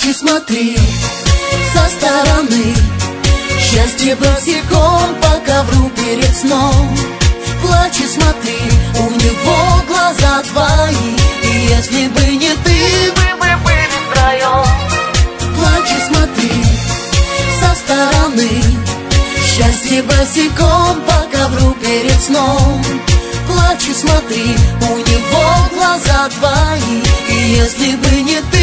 Плачь, смотри со стороны. Счастье босиком по ковру перед сном. Плачь и смотри, у него глаза твои, и если бы не ты, вы бы были втроем. Плачь и смотри со стороны. Счастье босиком по ковру перед сном. Плачь и смотри, у него глаза твои, и если бы не ты,